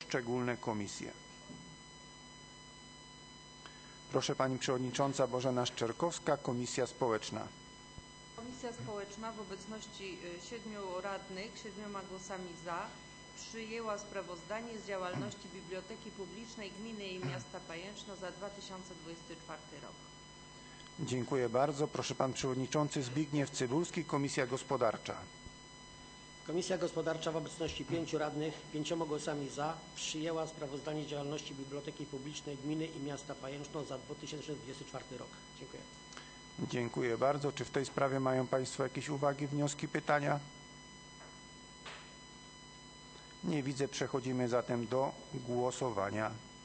poszczególne komisje. Proszę Pani Przewodnicząca Bożena Szczerkowska, Komisja Społeczna. Komisja Społeczna w obecności 7 radnych, 7 głosami za, przyjęła sprawozdanie z działalności Biblioteki Publicznej Gminy i Miasta Pajęczno za 2024 rok. Dziękuję bardzo. Proszę Pan Przewodniczący Zbigniew Cybulski, Komisja Gospodarcza. Komisja Gospodarcza w obecności 5 radnych, 5 głosami za, przyjęła sprawozdanie z działalności Biblioteki Publicznej Gminy i Miasta Pajęczno za 2024 rok. Dziękuję. Dziękuję bardzo. Czy w tej sprawie mają Państwo jakieś uwagi, wnioski, pytania? Nie widzę. Przechodzimy zatem do głosowania.